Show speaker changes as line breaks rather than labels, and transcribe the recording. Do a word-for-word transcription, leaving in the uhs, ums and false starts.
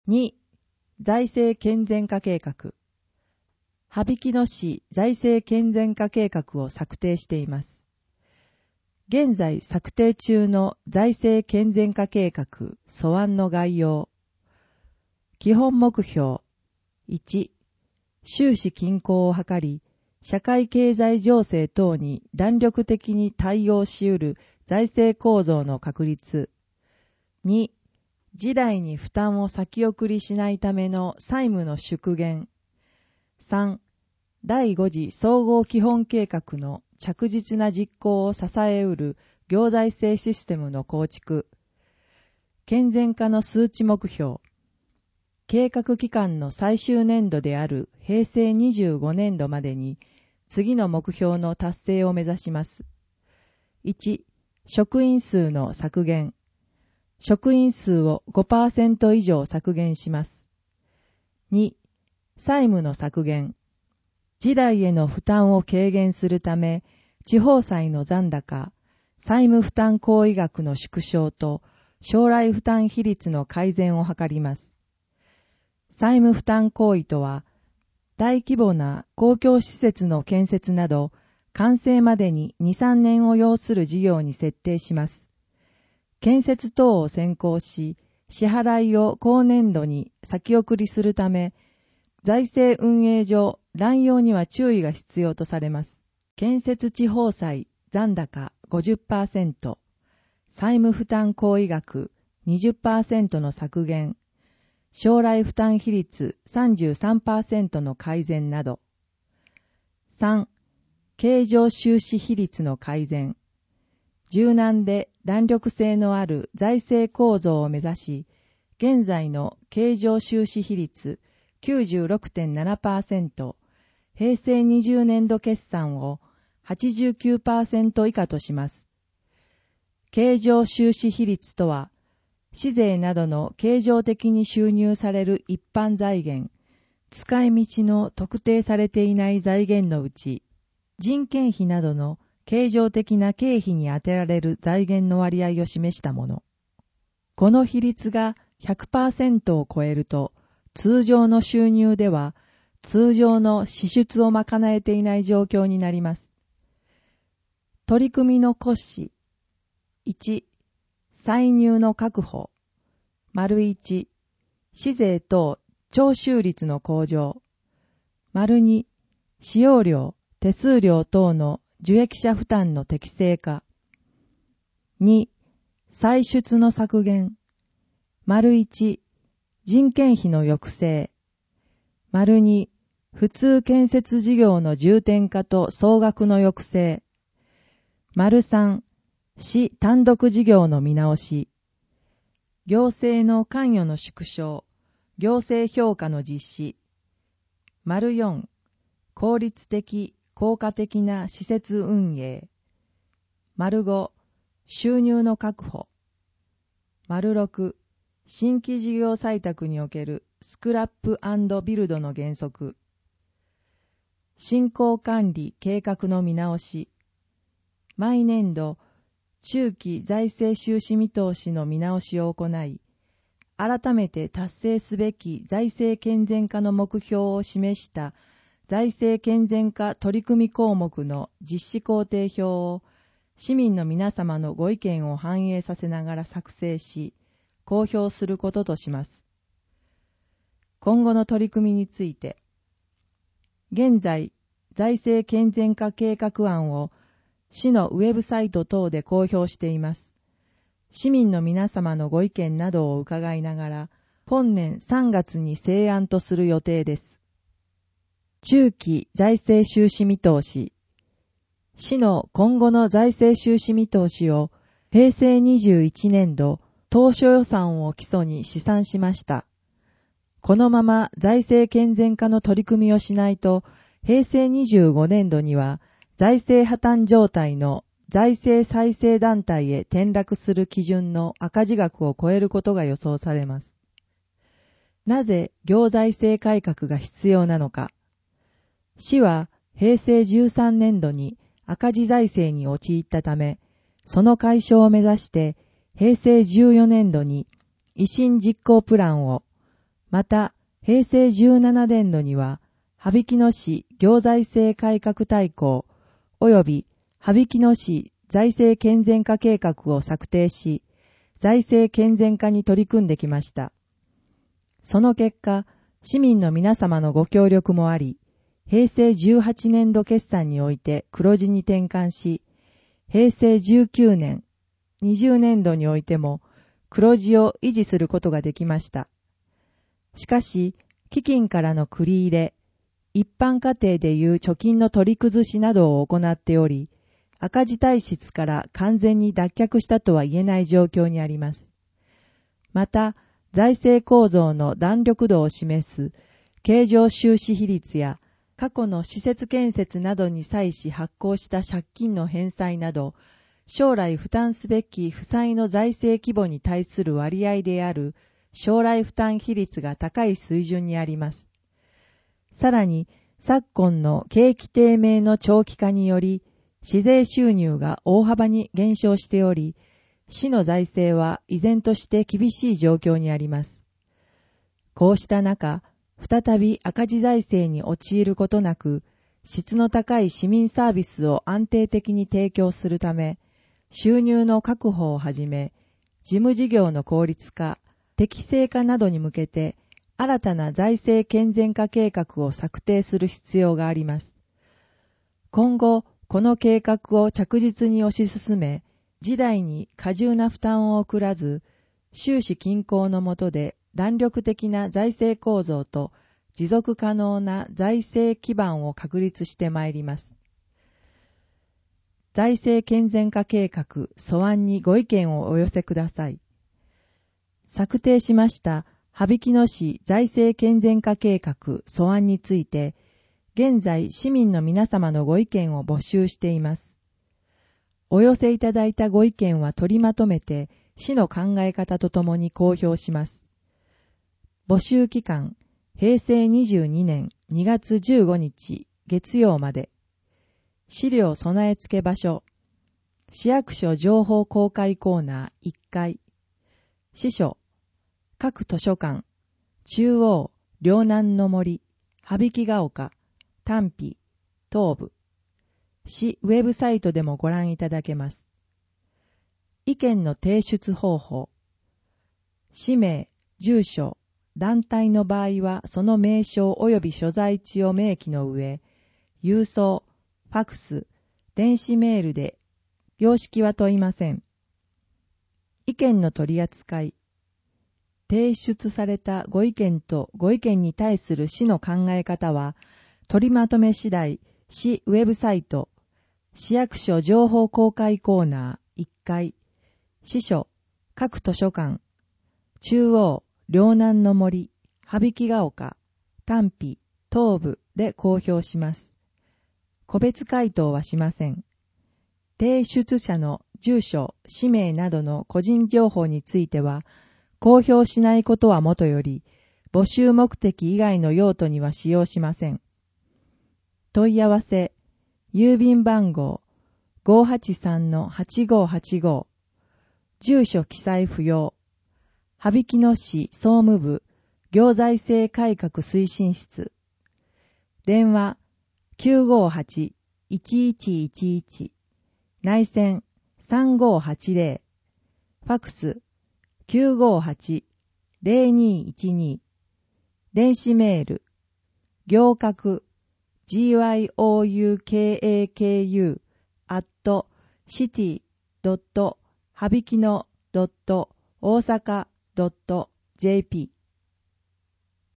に、財政健全化計画。羽曳野市財政健全化計画を策定しています。現在策定中の財政健全化計画素案の概要。基本目標。いち、収支均衡を図り、社会経済情勢等に弾力的に対応し得る財政構造の確立。に、次代に負担を先送りしないための債務の縮減。さん、だいご次総合基本計画の着実な実行を支え得る行財政システムの構築。健全化の数値目標。計画期間の最終年度であるへいせいにじゅうごねんどまでに次の目標の達成を目指します。いち、職員数の削減。職員数を ごパーセント 以上削減します。に、債務の削減。次代への負担を軽減するため、地方債の残高、債務負担行為額の縮小と将来負担比率の改善を図ります。債務負担行為とは、大規模な公共施設の建設など、完成までにに、さんねんを要する事業に設定します。建設等を先行し、支払いを後年度に先送りするため、財政運営上、乱用には注意が必要とされます。建設地方債残高 ごじゅっパーセント、債務負担行為額 にじゅっパーセント の削減、将来負担比率 さんじゅうさんパーセント の改善など。さん、経常収支比率の改善。柔軟で弾力性のある財政構造を目指し、現在の経常収支比率 きゅうじゅうろくてんななパーセント、へいせいにじゅうねんど決算を はちじゅうきゅうパーセント 以下とします。経常収支比率とは、市税などの経常的に収入される一般財源、使い道の特定されていない財源のうち、人件費などの経常的な経費に充てられる財源の割合を示したもの。この比率が ひゃくパーセント を超えると、通常の収入では通常の支出を賄えていない状況になります。取り組みの骨子。いち、歳入の確保。丸いち、市税等徴収率の向上。丸に、使用料、手数料等の受益者負担の適正化。に、歳出の削減。丸いち、人件費の抑制。丸に、普通建設事業の重点化と総額の抑制。丸さん、市単独事業の見直し。行政の関与の縮小、行政評価の実施。丸よん、効率的、効果的な施設運営。丸ご、収入の確保。丸ろく、新規事業採択におけるスクラップ&ビルドの原則。進行管理計画の見直し。毎年度、中期財政収支見通しの見直しを行い、改めて達成すべき財政健全化の目標を示した財政健全化取組項目の実施工程表を市民の皆様のご意見を反映させながら作成し、公表することとします。今後の取り組みについて、現在、財政健全化計画案を市のウェブサイト等で公表しています。市民の皆様のご意見などを伺いながら、本年さんがつに成案とする予定です。中期財政収支見通し。市の今後の財政収支見通しを、へいせいにじゅういちねんど当初予算を基礎に試算しました。このまま財政健全化の取り組みをしないと、へいせいにじゅうごねんどには財政破綻状態の財政再生団体へ転落する基準の赤字額を超えることが予想されます。なぜ行財政改革が必要なのか。市はへいせいじゅうさんねんどに赤字財政に陥ったため、その解消を目指してへいせいじゅうよねんどに維新実行プランをまた、へいせいじゅうななねんどには、羽曳野市行財政改革大綱及び羽曳野市財政健全化計画を策定し、財政健全化に取り組んできました。その結果、市民の皆様のご協力もあり、へいせいじゅうはちねんど決算において黒字に転換し、へいせいじゅうきゅうねん、にじゅうねんどにおいても黒字を維持することができました。しかし、基金からの繰り入れ、一般家庭でいう貯金の取り崩しなどを行っており、赤字体質から完全に脱却したとは言えない状況にあります。また、財政構造の弾力度を示す経常収支比率や過去の施設建設などに際し発行した借金の返済など、将来負担すべき負債の財政規模に対する割合である将来負担比率が高い水準にあります。さらに、昨今の景気低迷の長期化により、市税収入が大幅に減少しており、市の財政は依然として厳しい状況にあります。こうした中、再び赤字財政に陥ることなく、質の高い市民サービスを安定的に提供するため、収入の確保をはじめ、事務事業の効率化、適正化などに向けて、新たな財政健全化計画を策定する必要があります。今後、この計画を着実に推し進め、次代に過重な負担を送らず、収支均衡の下で弾力的な財政構造と持続可能な財政基盤を確立してまいります。財政健全化計画素案にご意見をお寄せください。策定しました羽曳野市財政健全化計画素案について、現在市民の皆様のご意見を募集しています。お寄せいただいたご意見は取りまとめて、市の考え方とともに公表します。募集期間、へいせいにじゅうにねんにがつじゅうごにち月曜まで。資料備え付け場所、市役所情報公開コーナーいっかい。支所、各図書館、中央、両南の森、羽曳ヶ丘、丹比、東部。市ウェブサイトでもご覧いただけます。意見の提出方法。氏名、住所、団体の場合はその名称及び所在地を明記の上、郵送、ファクス、電子メールで、様式は問いません。意見の取り扱い。提出されたご意見とご意見に対する市の考え方は、取りまとめ次第、市ウェブサイト、市役所情報公開コーナーいっかい、支所、各図書館、中央、両南の森、羽曳ヶ丘、丹比、東部で公表します。個別回答はしません。提出者の住所、氏名などの個人情報については、公表しないことはもとより、募集目的以外の用途には使用しません。問い合わせ、郵便番号 ごーはちさんのはちごーはちご、住所記載不要、羽曳野市総務部行財政改革推進室、電話 きゅうごはち いちいちいちいち、内線さんごはちぜろ、ファクスきゅうごはち ぜろにいちに、電子メール、行革 ジーワイオーユーケーエーケーユー アット シティ ドット 羽曳野 ドット 大阪 ドット ジェーピー